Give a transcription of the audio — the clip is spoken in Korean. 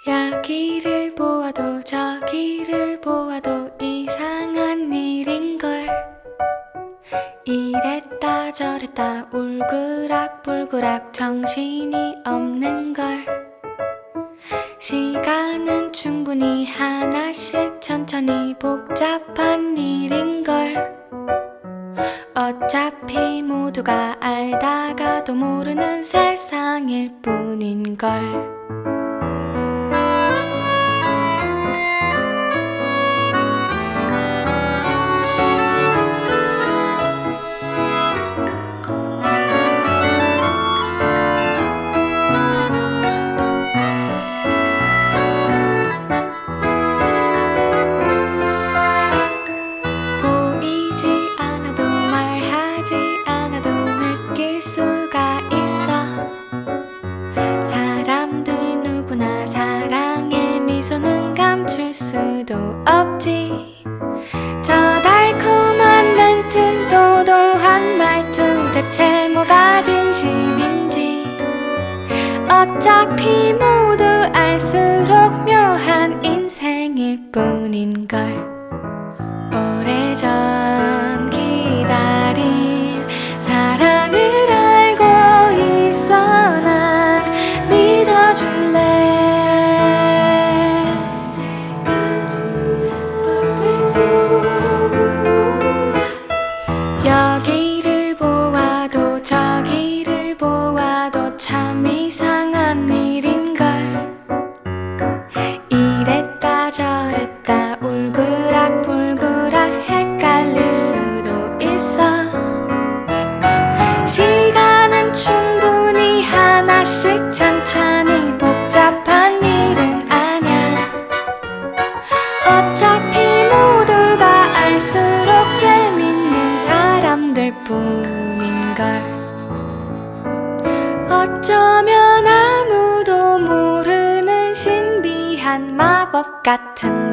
여기를 보아도 저기를 보아도 이상한 일인걸. 이랬다 저랬다 울그락불그락 정신이 없는걸. 시간은 충분히 하나씩 천천히 복잡한 일인걸. 어차피 모두가 알다가도 모르는 세상일 뿐인걸. 미소는 감출 수도 없지. 저 달콤한 멘트 도도한 말투 대체 뭐가 진심인지. 어차피 모두 알수록 묘한 인생일 뿐인걸. 오래전 기다린 사랑을 알고 있어. 난 믿어줄래. 여기를 보아도 저기를 보아도 참 이상한 일인걸. 이랬다 저랬다 울그락불그락 헷갈릴 수도 있어. 시간은 충분히 하나씩 천천히 복잡한 일은 아냐. 어차피 모두가 알수록 재밌는 사람들 뿐인걸. 어쩌면 아무도 모르는 신비한 마법 같은